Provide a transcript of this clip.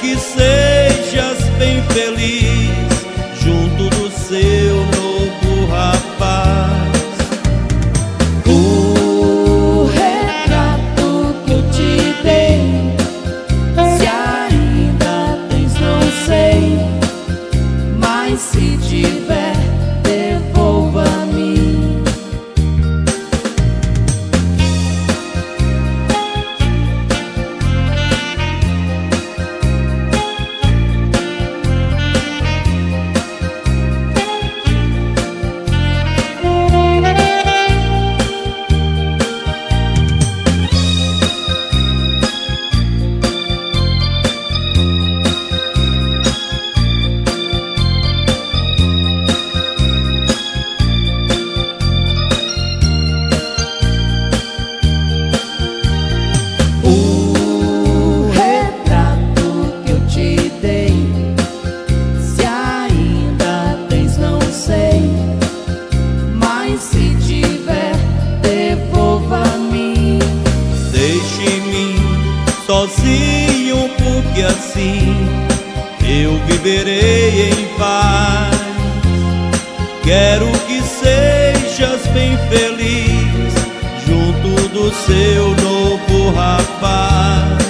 que sejas bem feliz junto do seu novo rapaz. O retrato que eu te dei, se ainda tens, não sei, mas se tiver, devolva-me. O retrato que eu te dei, se ainda tens, não sei, mas se tiver, devolva-me. Deixe-me sozinho, porque assim eu viverei em paz. Quero que sejas bem feliz junto do seu novo rapaz.